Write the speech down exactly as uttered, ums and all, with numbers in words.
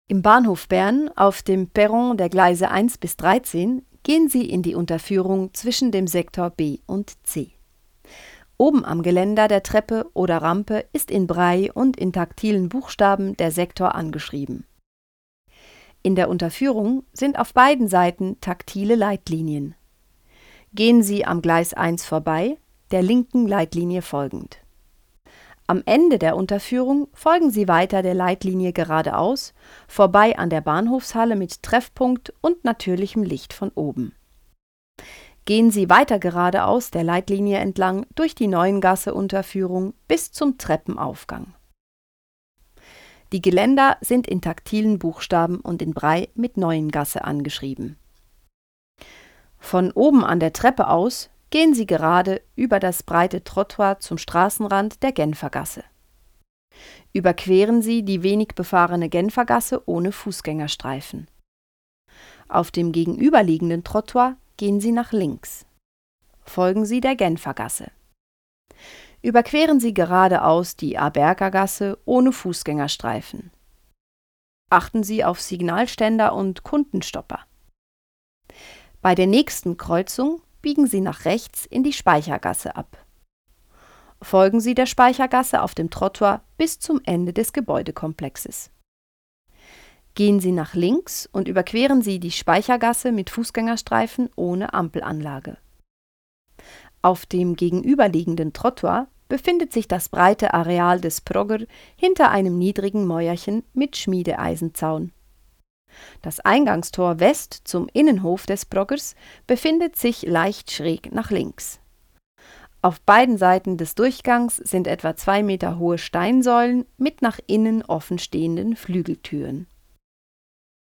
Im Bahnhof Bern auf dem Perron der Gleise eins bis dreizehn gehen Sie in die Unterführung zwischen dem Sektor B und C. Oben am Geländer der Treppe oder Rampe ist in Braille und in taktilen Buchstaben der Sektor angeschrieben. In der Unterführung sind auf beiden Seiten taktile Leitlinien. Gehen Sie am Gleis eins vorbei, der linken Leitlinie folgend. Am Ende der Unterführung folgen Sie weiter der Leitlinie geradeaus, vorbei an der Bahnhofshalle mit Treffpunkt und natürlichem Licht von oben. Gehen Sie weiter geradeaus der Leitlinie entlang durch die Neuengasse-Unterführung bis zum Treppenaufgang. Die Geländer sind in taktilen Buchstaben und in Braille mit Neuengasse angeschrieben. Von oben an der Treppe aus gehen Sie gerade über das breite Trottoir zum Straßenrand der Genfergasse. Überqueren Sie die wenig befahrene Genfergasse ohne Fußgängerstreifen. Auf dem gegenüberliegenden Trottoir gehen Sie nach links. Folgen Sie der Genfergasse. Überqueren Sie geradeaus die Abergergasse ohne Fußgängerstreifen. Achten Sie auf Signalständer und Kundenstopper. Bei der nächsten Kreuzung biegen Sie nach rechts in die Speichergasse ab. Folgen Sie der Speichergasse auf dem Trottoir bis zum Ende des Gebäudekomplexes. Gehen Sie nach links und überqueren Sie die Speichergasse mit Fußgängerstreifen ohne Ampelanlage. Auf dem gegenüberliegenden Trottoir befindet sich das breite Areal des Progr hinter einem niedrigen Mäuerchen mit Schmiedeeisenzaun. Das Eingangstor West zum Innenhof des Progrs befindet sich leicht schräg nach links. Auf beiden Seiten des Durchgangs sind etwa zwei Meter hohe Steinsäulen mit nach innen offen stehenden Flügeltüren.